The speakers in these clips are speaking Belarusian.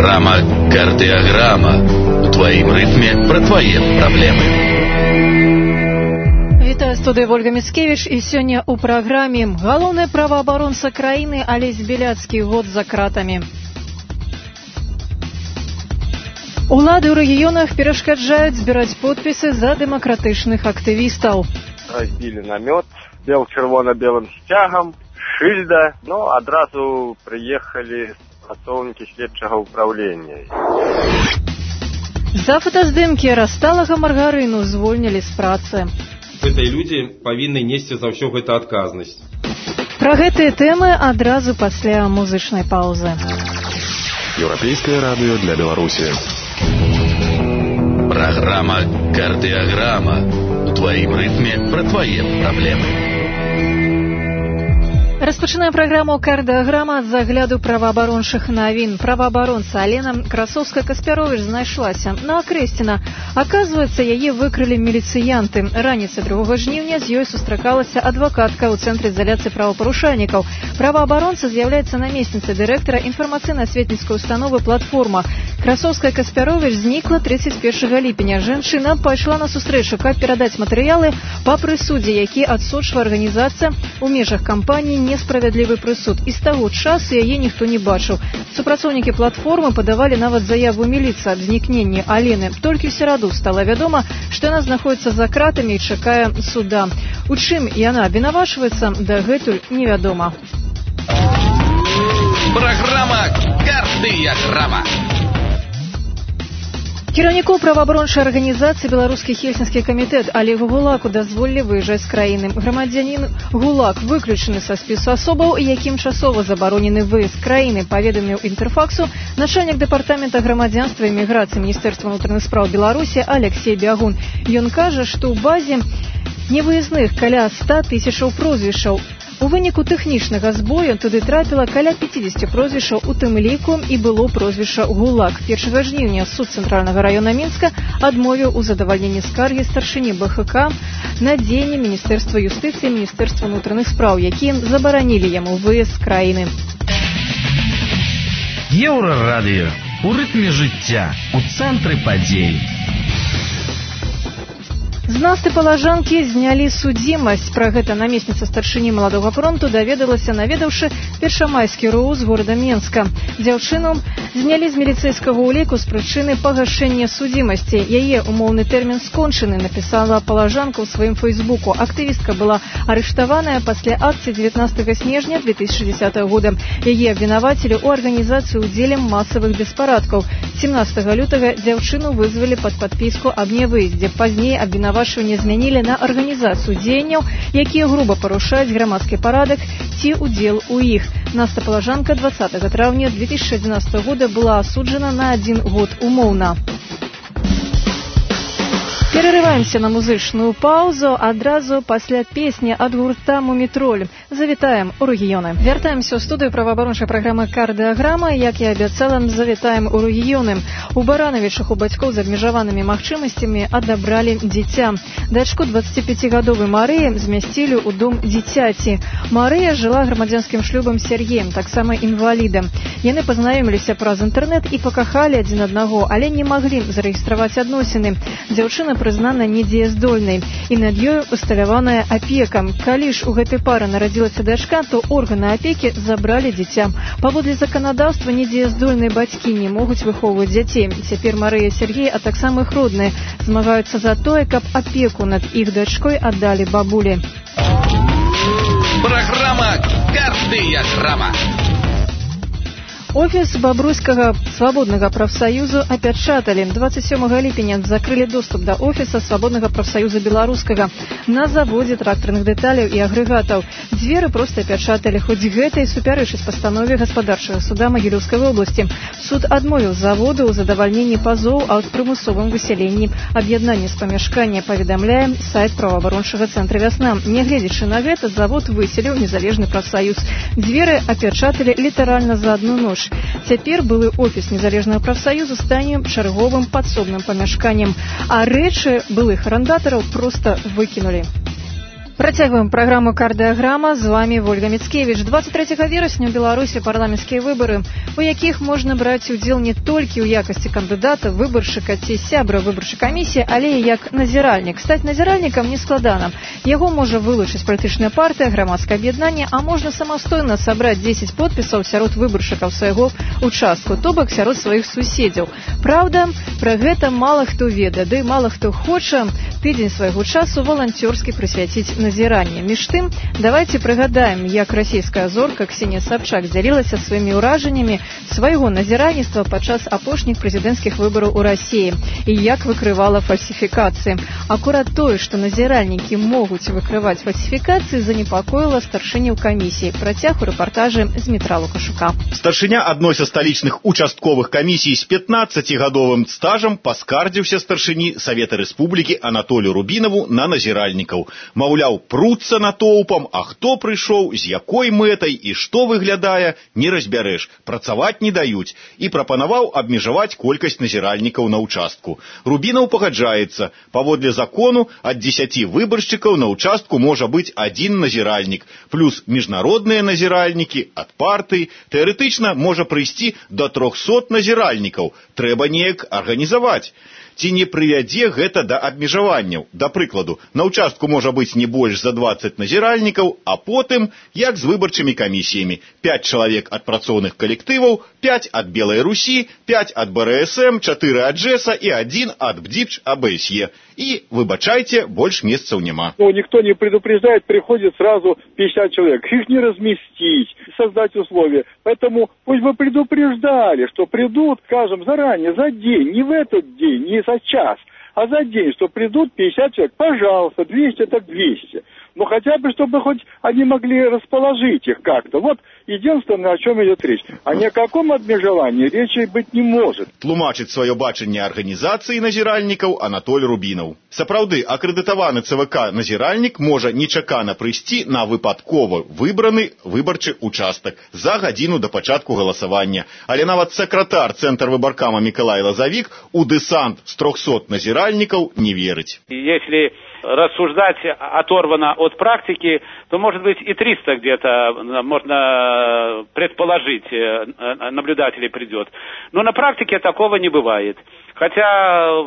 Программа «Кардиограмма». У твоим ритме про твои проблемы. Вітаю, студыя Ольга Міцкевіч, і сёння ў праграме галоўны праваабаронца краіны Алесь Беляцкі год за кратамі. Улады ў рэгіёнах перашкаджаюць збіраць подпісы за дэмакратычных актывістаў. Разбілі намёт бел-чырвона-белым сцягам, шыльда, адразу прыехалі працоўнікі следчага ўпраўлення. За фотаздымкі рассталага маргарыну звольнілі з працы. Гэтыя людзі павінны несці за ўсё гэта адказнасць. Пра гэтыя тэмы адразу пасля музычнай паўзы. Еўрапейскае радыё для Беларусі. Программа «Кардиограмма». У твоим ритме про твои проблемы. Распачынаем праграму «Кардыаграма» з загляду праваабарончых навін. Праваабаронца Алена Красоўская-Каспяровіч знайшлася на Акрэсціна. Аказваецца, яе выкрылі міліцыянты. Раніцай 2 жніўня з ёй сустракалася адвакатка ў цэнтры изаляцыі правапарушальнікаў. Праваабаронца з'яўляецца намесніцай дырэктара інфармацыйна-асветніцкай установы «Платформа». Красоўская-Каспяровіч знікла 31 ліпеня. Жанчына пайшла на сустрэчу, каб перадаць матэрыялы па прысудзе, які адсочвае арганізацыя ў межах кампаніі несправядлівы прысуд. І з таго часу яе ніхто не бачыў. Супрацоўнікі платформы падавалі нават заяву міліцыі аб знікненні Алены. Толькі ў сераду стала вядома, што яна знаходзіцца за кратамі і чакае суда. У чым яна абвінавачваецца, дагэтуль невядома. Программа «Кардиограмма». Кіраўніку праваабарончай арганізацыі беларускі хельсінскі камітэт Олегу Гулаку дазволілі выязджаць з краіны. Грамадзянін Гулак выключаны са спісу асобаў, якім часова забаронены выезд з краіны, паведаміў Інтэрфаксу начальнік дэпартамента грамадзянства і міграцыі Міністэрства ўнутраных спраў Беларусі Алексей Бягун. Ён кажа, што ў базе невыязных каля 100 000 прозвішчаў. У выніку тэхнічнага збою туды трапіла каля 50 прозвішчаў, у тым ліку і было прозвішча Гулак. 1 жніўня суд Цэнтральнага раёна Мінска адмовіў у задавальненні скаргі старшыні БХК на дзеянні Міністэрства юстыцыі і Міністэрства ўнутраных спраў, якія забаранілі яму выезд з краіны. Еўрарадыё. У рытме жыцця, у цэнтры падзей. З Насты Палажанкі знялі судзімасць. Пра гэта намесніца старшыні Маладога фронту даведалася, наведаўшы першамайскі РУ з горада Менска. Дзяўчыну знялі з міліцэйскага ўліку з прычыны пагашэння судзімасці. Яе умоўны тэрмін скончаны, напісала Палажанка ў сваім фейсбуку. Актывістка была арыштаваная пасля акцыі 19 снежня 2010 года. Яе абвінавацілі ў арганізацыі ўдзелем масавых беспарадкаў. 17 лютага дзяўчыну вызвалі пад падпіску аб нявыездзе. Пазней абвінавачванне змянілі на арганізацыю дзеянняў, якія груба парушаюць грамадскі парадак ці ўдзел у іх. Наста Палажанка 20 траўня 2011 года была асуджана на 1 год умоўна. Перарываемся на музычную паузу адразу пасля песні ад гурта «Мумітроль». Завітаем у рэгіёны. Вяртаемся ў студыю праваабарончай праграмы «Кардыаграма». Як я абяцала, завітаем у рэгіёны. У Баранавічах у бацькоў з абмежаванымі магчымасцямі адабралі дзіця. Дачку 25гадовай Марыі змясцілі ў дом дзіцяці. Марыя жыла грамадзянскім шлюбам з Сергеем, таксама інвалідам. Яны пазнаёміліся праз інтэрнэт і пакахалі адзін аднаго, але не маглі зарэгістраваць адносіны. Дзяўчына прызнана недзеяздольнай, і над ёю усталяваная апека. Калі ж у гэтай пары нарадзілася дачка, то органы апекі забралі дзіця. Паводле заканадаўства недзеяздольныя бацькі не могуць выхоўваць дзяцей. Цяпер Марыя і Сергей, а таксама іх родныя, змагаюцца за тое, каб апеку над іх дачкой аддалі бабулі. Программа «Кардиограмма». Офіс бабруйскага свабоднага прафсаюзу апячаталі. 27 ліпеня закрылі доступ да офіса свабоднага прафсаюза беларускага на заводзе трактарных дэталяў і агрэгатаў. Дзверы проста апячаталі, хоць гэта і супярэчыць пастанове гаспадарчага суда Магілёўскай вобласці. Суд адмовіў заводу ў задавальненні пазоў аб прымусовым высяленні. Аб'яднанне з памяшкання паведамляе сайт праваабарончага цэнтра «Вясна». Нягледзячы на гэта, завод выселіў незалежны прафсаюз. Дзверы апячаталі літаральна за адну ноч. Цяпер былы офіс незалежнага прафсаюзу стане чарговым падсобным памяшканнем, а рэчы былых арандатараў проста выкінулі. Працягваем праграму «Кардыаграма». З вами Ольга Мицкевич. 23 верасня ў Беларусі парламенцкія выбары, у якіх можна браць удзел не толькі ў якасці кандыдата, выбаршчыка ці сябра выбарчай камісіі, але і як назіральнік. Стаць назіральнікам не складана. Яго можа вылучыць палітычная партыя, грамадскае аб'яднанне, а можна самастойна сабраць 10 подпісаў сярод выбаршчыкаў свайго участку, то бок сярод сваіх суседзяў. Праўда, пра гэта мала хто ведае, ды мала хто хоча тыдзень свайго часу валанцёрскі прысвяціць назіранне. Між тым, давайте прыгадаем, як расійская зорка Ксенія Сабчак дзялілася сваімі ўражаннямі свайго назіральніцтва падчас апошніх прэзідэнцкіх выбараў у Расіі і як выкрывала фальсіфікацыі. Акурат тое, што назіральнікі могуць выкрываць фальсіфікацыі, занепакоіла старшыню камісіі. Працяг у рэпартажы з Дмітра Лукашука. Старшыня адной са сталічных участковых камісій з 15-гадовым стажам паскардзіўся старшыні Савета Рэспублікі Анатолію Рубінаву на назіральнікаў. Маўляў, пруцца натоўпам, а хто прыйшоў, з якой мэтай і што выглядае, не разбярэш, працаваць не даюць, і прапанаваў абмежаваць колькасць назіральнікаў на участку. Рубінаў пагаджаецца. Паводле закону, ад 10 выбаршчыкаў на участку можа быць адзін назіральнік, плюс міжнародныя назіральнікі ад партый. Тэарэтычна можа прыйсці да 300 назіральнікаў. Трэба неяк арганізаваць. Ці не прывядзе гэта да абмежаванняў? Да прыкладу, на участку можа быць не больш за 20 назіральнікаў, а потым, як з выбарчымі камісіямі, 5 чалавек ад працоўных калектываў, 5 ад Белай Русі, 5 ад БРСМ, 4 ад ЖЭСа і 1 ад БДИПЧ АБСЕ. И, выбачайте, больше месяцев нема. Никто не предупреждает, приходит сразу 50 человек. Их не разместить, создать условия. Поэтому пусть бы предупреждали, что придут, скажем, заранее, за день, не в этот день, не за час, а за день, что придут 50 человек. Пожалуйста, 200 так 200. Но хотя бы, чтобы хоть они могли расположить их как-то. Вот единственное, о чем идет речь. А ни о каком обмежевании речи быть не может. Тлумачыць сваё бачанне арганізацыі назіральнікаў Анатоль Рубінаў. Сапраўды, акрэдытаваны ЦВК назіральнік можа нечакана прыйсці на выпадкова выбраны выбарчы участак за гадзіну да пачатку галасавання. Але нават сакратар Цэнтр выбаркама Мікалай Лазавік у дэсант з 300 назіральнікаў не верыць. Если рассуждать оторвано от практики, то, может быть, и 300 где-то, можно предположить, наблюдателей придет. Но на практике такого не бывает. Хотя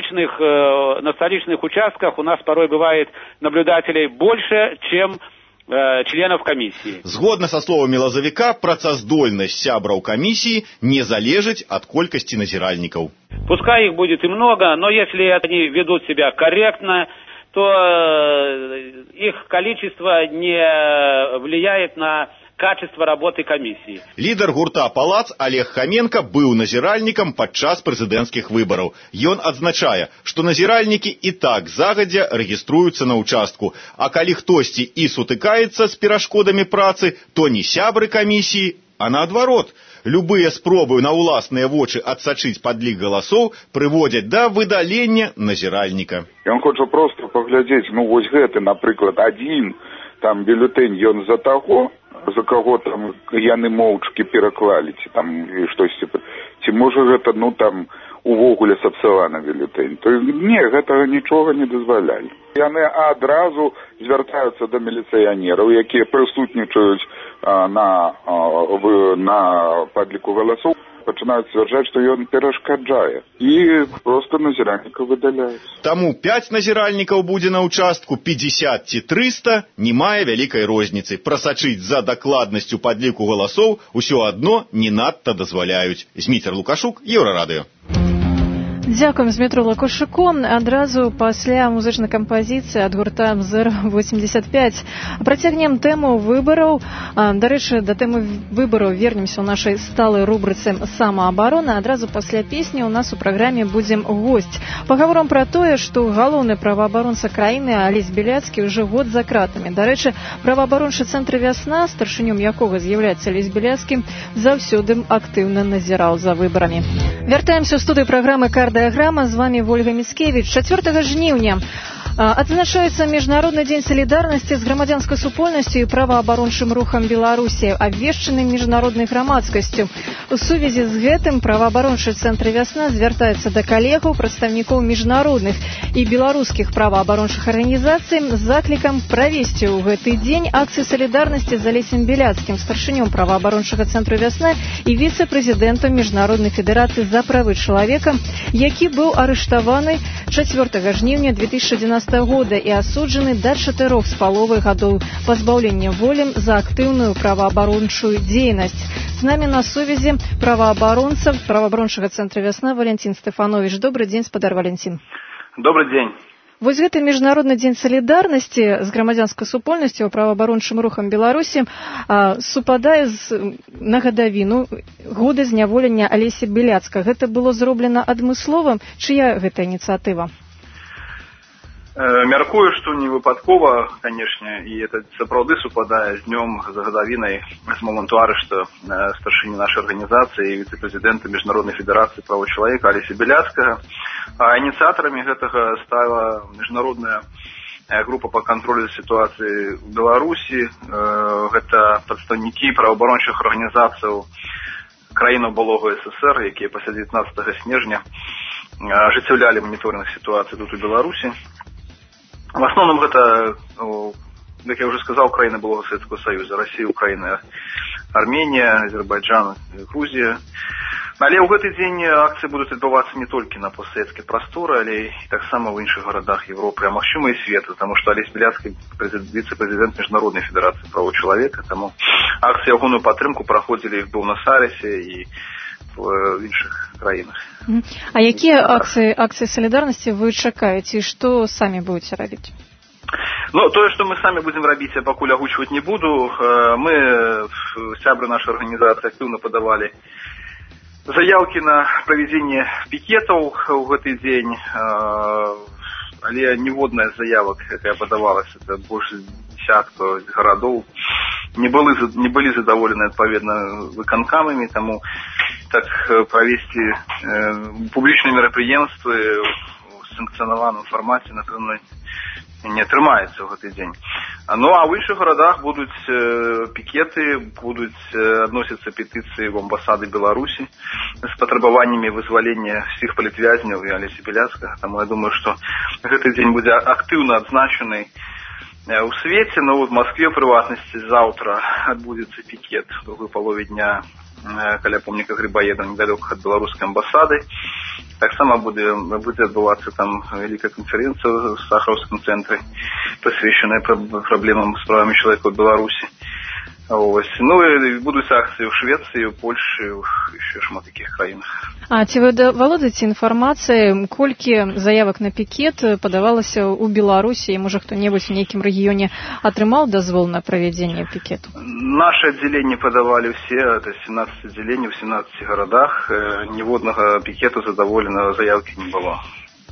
на столичных участках у нас порой бывает наблюдателей больше, чем членов комиссии. Згодна со словамі Лазавіка, працаздольнасць сябраў камісіі не залежыць ад колькасці назіральнікаў. Пускай их будет и много, но если они ведут себя корректно, то их количество не влияет на качество работы комиссии. Лідар гурта «Палац» Олег Хоменко быў назіральнікам падчас прэзідэнцкіх выбараў. Ён адзначае, што назіральнікі і так загадзя рэгіструюцца на участку, а калі хтосьці і сутыкаецца з перашкодамі працы, то не сябры камісіі, а наадварот. Любыя спробы на ўласныя вочы адсачыць падлік галасоў прыводзяць да выдалення назіральніка. Ён хоча проста паглядзець, вось гэты, напрыклад, адзін там бюлетэнь, ён за таго, за каго там яны моўчкі пераклалі, ці там штосьці, ці можа гэта, там увогуле сапсаваны бюлетэнь. То не, гэтага нічога не дазвалялі. Яны адразу звяртаюцца да міліцыянераў, якія прысутнічаюць на падліку галасоў, пачынаюць сцвярджаць, што ён перашкаджае. І проста назіральніка выдаляюць. Таму 5 назіральнікаў будзе на участку, 50 ці 300 не мае вялікай розніцы. Прасачыць за дакладнасцю падліку галасоў усё адно не надта дазваляюць. Дмітр Лукашук, Еўрарадыё. Дзякуем Дмітру Лукашуку. Адразу пасля музычнай кампазіцыі ад гурта МЗР-85 працягнем тэму выбараў. Дарэчы, да тэмы выбараў вернемся ў нашай сталай рубрыцы «Самаабарона». Адразу пасля песні ў нас у праграме будзем госць. Пагаворам пра тое, што галоўны праваабаронца краіны Алесь Беляцкі ўжо год за кратамі. Дарэчы, праваабарончы цэнтр «Вясна», старшынём якога з'яўляецца Алесь Беляцкі, заўсёды актыўна назіраў за выбарамі. Вяртаемся ў студыю праграмы «Кардыаграма». З вами Ольга Мицкевич. 4 жніўня Адзначаецца міжнародны дзень салідарнасці з грамадзянскай супольнасцю і праваабарончым рухам Беларусі, абвешчаны міжнароднай грамадскасцю. У сувязі з гэтым праваабарончы цэнтр «Вясна» звяртаецца да калегаў, прадстаўнікоў міжнародных і беларускіх праваабарончых арганізацый з заклікам правесці ў гэты дзень акцыю салідарнасці з Алесем Беляцкім, старшынём праваабарончага цэнтру «Вясна» і віцэ-прэзідэнтам Міжнароднай федэрацыі за правы чалавека, які быў арыштаваны 4 жніўня 2011 года і асуджаны да 4,5 гадоў пазбаўлення волі за актыўную праваабарончую дзейнасць. З намі на сувязі праваабаронца праваабарончага цэнтра «Вясна» Валентин Стефанович. Добрый день, спадар Валентин. Добрый день. Вось гэты міжнародны дзень салідарнасці з грамадзянскай супольнасцю праваабарончым рухам Беларусі супадае на гадавіну года зняволення Алеся Беляцкага. Гэта было зроблена адмыслова? Чыя гэта ініцыятыва? Мяркую, што не выпадкова, канешне, і это сапраўды супадае з днём за гадавінай з моманту арышта старшыні нашай арганізацыі і віцэ-прэзідэнта Міжнароднай федэрацыі правоў чалавека Алеся Беляцкага. А ініцыятарамі гэтага стала міжнародная група па кантролю за сітуацыяй у Беларусі. Гэта прадстаўнікі праваабарончых арганізацыяў краінаў былога СССР, якія пасля 19 снежня ажыццяўлялі маніторынг сітуацыі тут у Беларусі. В основном гэта, як я уже сказал, краіны былога Савецкага Саюза, Россия, Украина, Армения, Азербайджан, Грузия. Але ў гэты дзень акцыі будуць адбывацца не толькі на постсавецкай прасторы, але і таксама ў іншых гарадах Европы, а магчыма і свету, таму што Алесь Беляцкі віцэ-прэзідэнт Міжнароднай федэрацыі правоў чалавека, таму акцыі ягоную падтрымку праходзілі в Буэнос-Айресе і в іншых краінах. А якія акцыі салідарнасці вы чакаеце і што самі будете рабіць? Ну, тое, што мы самі будзем рабіць, я пакуль агучваць не буду. Мы, сябры нашай арганізацыі, актыўна падавалі заявкі на правядзенне пікетаў у гэты дзень, але ніводная з заявак, якая падавалася, это больш десятка гарадоў, не былі задаволены адпаведна выканкамамі, таму так правесці публічныя мерапрыемствы у санкцыянаваным фармаце, напэўна, не атрымаецца ў гэты дзень. Ну, а ў іншых гарадах будуць пікеты, будуць адносіцца петыцыі ў амбасады Беларусі з патрабаваннямі вызвалення всіх палітвязняў і Алеся Беляцкага. Таму я думаю, што гэты дзень будзе актыўна адзначаны у свеце, но в Москве, в прыватнасці, заўтра адбудзецца пікет у другой палове дня каля помніка Грибоеда, недалёка ад беларускай амбасады. Таксама будзе адбывацца там вялікая канферэнцыя ў Сахараўскім цэнтры, прысвечаная праблемам з правамі чалавека ў Беларусі. Ну і будуць акцыі ў Швецыі, у Польшы, яшчэ шмат такіх краінах. А ці вы валодаеце інфармацыяй, колькі заявак на пікет падавалася ў Беларусі, і можа хто-небудзь у нейкім рэгіёне атрымаў дазвол на правядзенне пікету? Наше аддзяленне падавалі ўсе, это 17 аддзяленняў в 17 гарадах, ніводнага пікету задаволенага заявкі не было.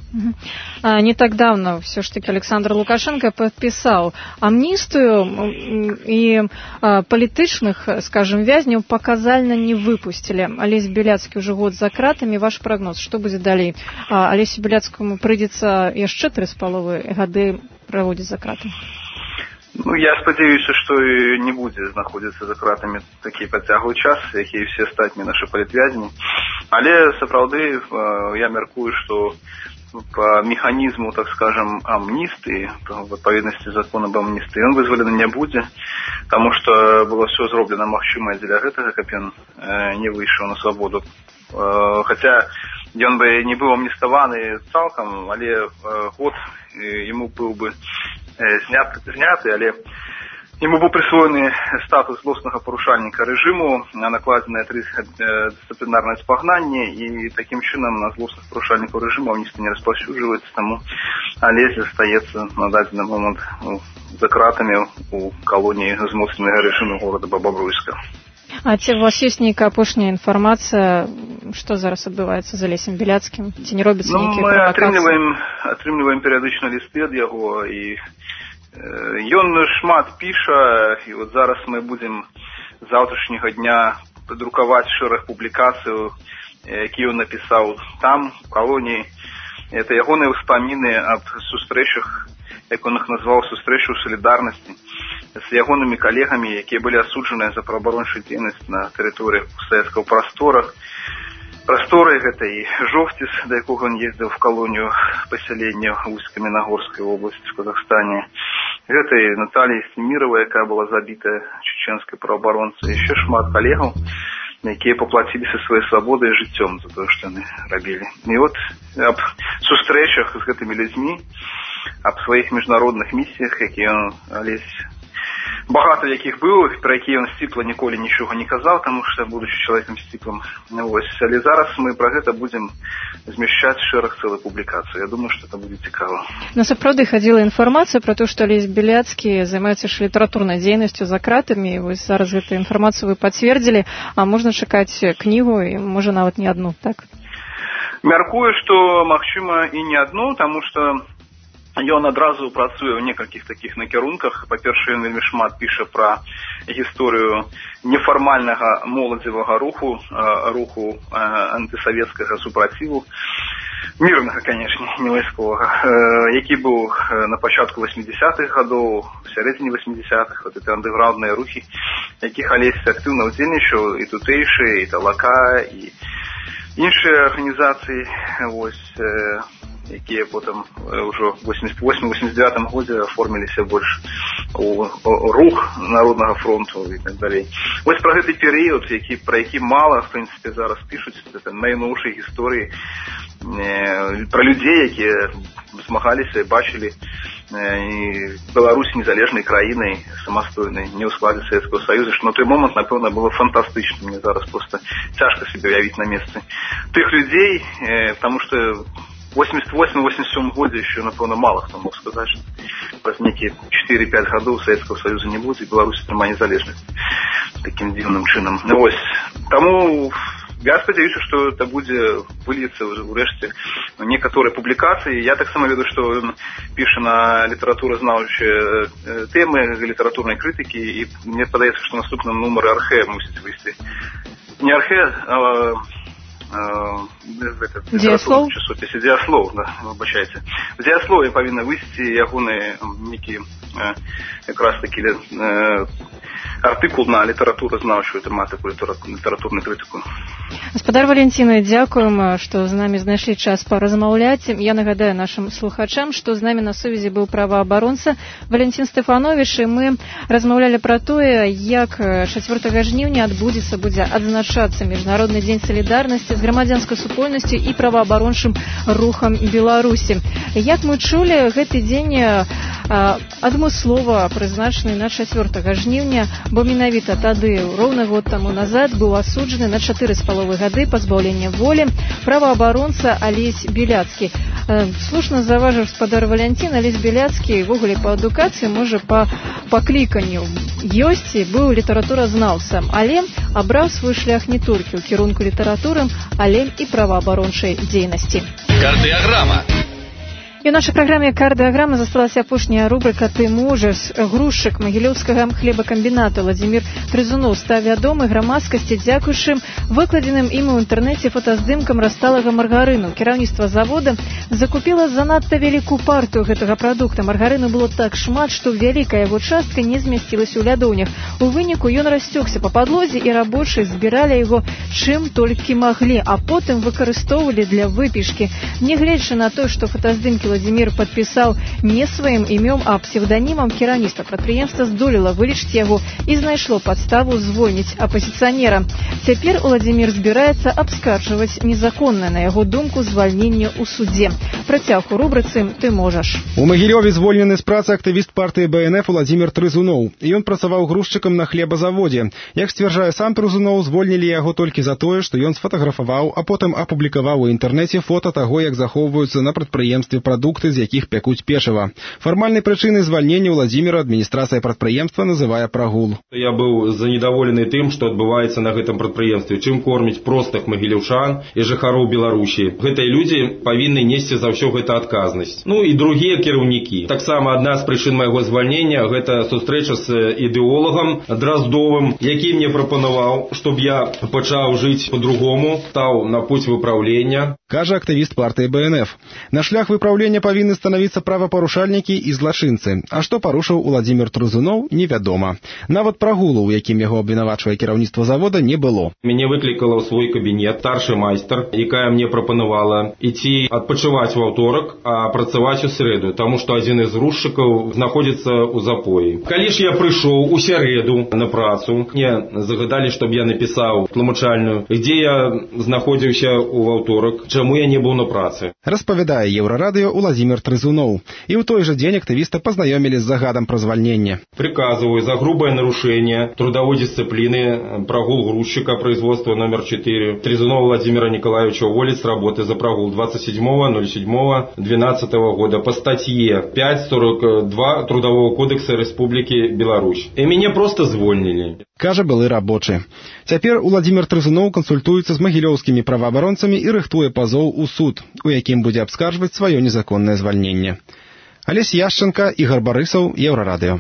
Не так давно все ж таки Александр Лукашенко подписал амнистию, и политичных, скажем, вязняў показально не выпустили. Алесь Беляцкі уже год за кратами. Ваш прогноз, что будет далей? Алесю Беляцкому придется яшчэ 3,5 гады проводить за кратами? Ну, я спадзяюся, што і не будзе знаходзіцца за кратамі такі працяглы час, як і все астатнія нашы палітвязні. Але сапраўды я мяркую, што по механизму, так скажем, амнистии, в отповедности закона об амнистии, он вызволены не будзе, потому что было все зроблено магчымае для гэтага, каб ён не выйшаў на свабоду. Хотя ён бы не быў амніставаны цалкам, але год ему быў бы зняты, але ему быў прысвоены статус злоснага парушальніка рэжыму, накладзенае 3 дысцыплінарнае спагнанне, і такім чынам на злосных парушальнікаў рэжыму амністыя не распаўсюджваецца, таму Алесь застаецца на дадзены момант за кратамі у калоніі змоцненага рэжыму горада Бабабруйска. А ці у вас ёсць нейкая апошняя інфармацыя, што зараз адбываецца з Алесем Беляцкім? Ці не робяцца нейкія правакацыі? Мы атрымліваем перыядычна лісты ад яго, і ён шмат піша, і вот зараз мы будзем з заўтрашняга дня друкаваць шэраг публікацый, які ён напісаў там, у калоніі. Это ягоныя ўспаміны аб сустрэчах, як он іх назваў, сустрэчу салідарнасці з ягонымі калегамі, якія былі асуджаныя за праваабарончую дзейнасць на тэрыторыях савецкага прасторы. Гэта і Жовціс, да якога ён ездзіў в калонію пасялення ў Каменнагорскай вобласці в Казахстане. Гэта і Наталья Семирова, якая была забітая чеченскай праваабаронцай. Яшчэ шмат калегаў, якія паплаціліся сваёй свабодай і жыццём за тое, што яны рабілі. І от аб сустрэчах з гэтымі людзьмі, аб сваіх міжнародных місіях, якія Алесь багато якіх быў, пра якія ён сціпла ніколі нічога не казаў, таму што будучы чалавекам сціплым. Але зараз мы пра гэта будзем змяшчаць шэраг цэлых публікацый. Я думаю, што это будзе цікава. Насапраўды хадзіла інфармацыя пра то, што Алесь Беляцкі займаецца ж літаратурнай дзейнасцю за кратамі. Вось зараз гэту інфармацыю вы пацвердзілі, а можна чакаць кнігу, і можа нават не адну, так? Мяркую, што магчыма і не адну, таму што ён адразу працуе ў некалькіх такіх накірунках. Па-першае, ён вельмі шмат піша пра гісторыю нефармальнага моладзевага руху антысавецкага супраціву, мірнага, канешне, не вайсковага, які быў на пачатку 80-х гадоў, в сярэдзіне 80-х, вот это андэграўндныя рухі, якіх Алесь актыўна ўдзельнічаў, і тутэйшыя, і Талака, і іншыя арганізацыі, вось, якія потым ўжо в 88-89 годзе аформіліся больш у рух Народнага фронту і так далей. Вось пра гэты перыяд, пра які мала, в прынцыпе, зараз пішуць, это найноўшыя гісторыі пра людзей, якія змагаліся і бачылі Беларусь незалежнай краінай, самастойнай, не ў складзе Савецкага Саюза, што на той момант, напэўна, было фантастычна. Мне зараз проста цяжка сябе уявіць на месцы тых людзей, таму што в 88-87 годзе еще, напэўна, мало хто мог сказаць, што праз нейкія 4-5 гадоў Савецкага Саюза не будзе, і Беларусь атрымае незалежнасць такім дзіўным чынам. Вось. Таму я спадзяюся, што это будзе выльецца ўрэшце некаторыя публікацыі. Я таксама ведаю, што ён піша на літаратуразнаўчыя тэмы, літаратурнай крытыкі, і мне падаецца, што наступным нумары Архэ мусіць выйсці. Не Архэ, а Дзеяслоў? Дзеяслоў, да, выбачайце. В дзеяслове павінна выйсці ягоны нейкі якраз такі артыкул на літаратуразнаўчую тэматыку, літаратурную крытыку. Гаспадар Валентина, дзякуем, што з намі знайшлі час паразмаўляць. Я нагадаю нашым слухачам, што з намі на сувязі быў праваабаронца Валентин Стэфанович, і мы размаўлялі пра тое, як 4 жніўня будзе адзначацца Міжнародны дзень салідарнасці з грамадзянскай супольнасцю і праваабарончым рухам Беларусі. Як мы чулі, гэты дзень адмыслова прызначаны на 4 жніўня, бо менавіта тады, роўна год таму назад, быў асуджаны на 4,5 гады пазбаўлення волі праваабаронца Алесь Беляцкі. Слушна заўважыў гаспадар Валентин, Алесь Беляцкі ввогуле па адукацыі, можа па пакліканню ёсць, быў літаратуразнаўцам, але абраў свой шлях не толькі ў кірунку літаратуры, але і праваабарончай дзейнасці. Кардыаграма. І ў нашай праграме «Кардыаграма» засталася апошняя рубрика «Ты можаш». Грузчык магілёўскага хлебакамбінату Владзімір Трызуноў стаў вядомы грамадскасці дзякуючы выкладзеным ім у інтэрнэце фотаздымкам расталага маргарыну. Кіраўніцтва завода закупіла занадта вялікую партыю гэтага прадукта. Маргарыну было так шмат, што вялікая яго частка не змясцілася ў лядоўнях. У выніку ён расцёкся па падлозе, і рабочыя збіралі яго чым толькі маглі, а потым выкарыстоўвалі для выпечкі. Нягледзячы на тое, што фотаздымкі Владзімір падпісаў не сваім імём, а псевданімам, кіраўніцтва прадпрыемства здолела вылічыць яго і знайшло падставу звольніць апазіцыянера. Цяпер Владзімір збіраецца абскарджваць незаконнае, на яго думку, звальненне ў судзе. Працяг у рубрыцы «Ты можаш». У Магілёве звольнены з працы актывіст партыі БНФ Владзімір Трызуноў. Ён працаваў грузчыкам на хлебазаводзе. Як сцвярджае сам Трызуноў, звольнілі яго толькі за тое, што ён сфатаграфаваў, а потым апублікаваў у інтэрнэце фота таго, як захоўваюцца на прадпрыемстве прадукты прадукты, з якіх пякуць печыва. Фармальнай прычынай звальнення Владзіміра адміністрацыя прадпрыемства называе прагул. Я быў занедаволены тым, што адбываецца на гэтым прадпрыемстве, чым корміць простых магілёўчан і жыхароў Беларусі. Гэтыя людзі павінны несці за ўсё гэта адказнасць. Ну і другія кіраўнікі. Таксама адна з прычын майго звальнення – гэта сустрэча з ідэолагам Драздовым, які мне прапанаваў, чтоб я пачаў жыць по-другому, стаў на путь выпраўлення. Кажа актывіст партыі БНФ. На шлях выпраўлення павінны станавіцца правапарушальнікі і злачынцы. А што парушыў Уладзімір Трызуноў, невядома. Нават прагулу, у якім яго абвінавачвае кіраўніцтва завода, не было. Мяне выклікала ў свой кабінет старшы майстар, якая мне прапанавала ісці адпачываць у аўторак, а працаваць у срэду, таму што адзін із грузчыкаў знаходзіцца ў запоі. Калі ж я прыйшоў у сярэду на працу, мне загадалі, чтоб я напісаў тлумачальную, дзе я знаходзіўся ў аўторак, чаму я не быў на працы. Распавядае Еўрарадыё Уладзімір Трызуноў. І ў той жа дзень актывіста пазнаёмілі з загадам пра звальненне. Приказываю за грубое нарушение трудовой дисциплины, прогул грузчика производства номер 4 Трезунова Владимира Николаевича уволить с работы за прогул 27.07.12 года по статье 5.42 Трудового кодекса Республики Беларусь. И меня просто звольнили. Кажа былы рабочы. Цяпер Уладзімір Трызуноў кансультуецца з магілёўскімі праваабаронцамі і рыхтуе пазоў у суд, у якім будзе абскарджваць сваё незаконнае звальненне. Алесь Яшченка, Ігор Барысаў, Еўрарадыё.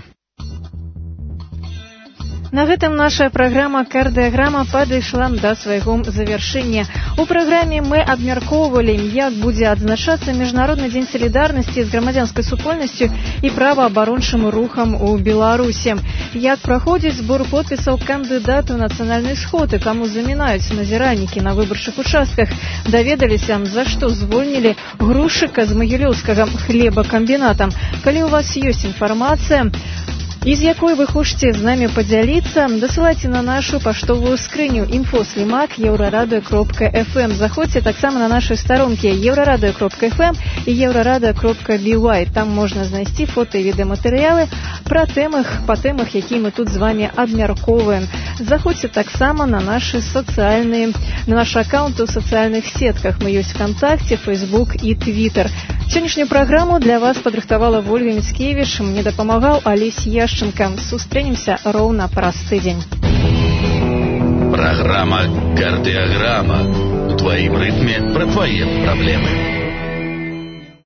На гэтым наша праграма «Кардыаграма» падышла да свайго завяршэння. У праграме мы абмяркоўвалі, як будзе адзначацца Міжнародны дзень салідарнасці з грамадзянскай супольнасцю і праваабарончым рухам у Беларусі. Як праходзіць збор подпісаў кандыдатаў у нацыянальнай сход і каму замінаюць назіральнікі на выбарчых участках. Даведаліся, за што звольнілі грузчыка з магілёўскага хлебакамбіната. Калі у вас ёсць інфармацыя, і з якой вы хочаце з намі падзяліцца, дасылайце на нашу паштовую скрыню info@euraradио.fm. Заходзьце таксама на нашы старонкі euraradио.fm і euraradио.by. Там можна знайсці фота і відэаматэрыялы па тэмах, якія мы тут з вами абмяркоўваем. Заходзьце таксама на нашы аккаунты ў сацыяльных сетках. Мы ёсць ВКонтакте, Facebook і Twitter. Сённяшнюю праграму для вас падрыхтавала Вольга Міцкевіч, мне дапамагаў Алесь Яшченка. Сустрэнемся роўна праз тыдзень. Программа «Кардиограмма». В твоем ритме про твои проблемы.